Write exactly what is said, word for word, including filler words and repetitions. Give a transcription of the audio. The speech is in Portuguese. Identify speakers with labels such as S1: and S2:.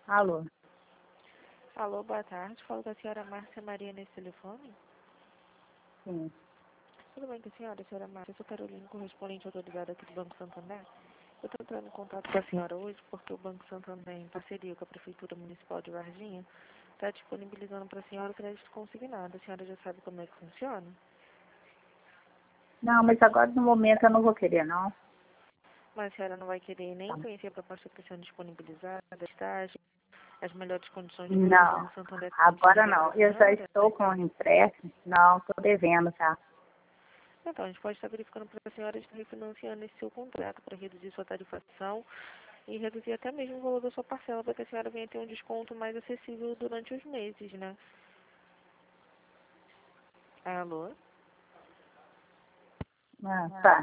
S1: Alô?
S2: Alô, boa tarde. Falo com a senhora Márcia Maria nesse telefone.
S1: Sim.
S2: Tudo bem com a senhora, senhora Márcia? Eu sou Carolina, correspondente autorizada aqui do Banco Santander. Eu estou entrando em contato com a senhora hoje porque o Banco Santander, em parceria com a Prefeitura Municipal de Varginha, está disponibilizando para a senhora o crédito consignado. A senhora já sabe como é que funciona?
S1: Não, mas agora no momento eu não vou querer, não.
S2: Mas a senhora não vai querer nem
S1: Tá.
S2: conhecer a proposta que está sendo disponibilizada, as taxas, as melhores condições de que o
S1: Não,
S2: Banco Santander tem
S1: agora
S2: disponível para
S1: não.
S2: a
S1: Eu já
S2: senhora?
S1: estou com o empréstimo. Não, estou devendo, tá?
S2: Então, a gente pode estar verificando para a senhora estar refinanciando esse seu contrato para reduzir sua tarifação e reduzir até mesmo o valor da sua parcela para que a senhora venha ter um desconto mais acessível durante os meses, né? Alô?
S1: Ah, tá.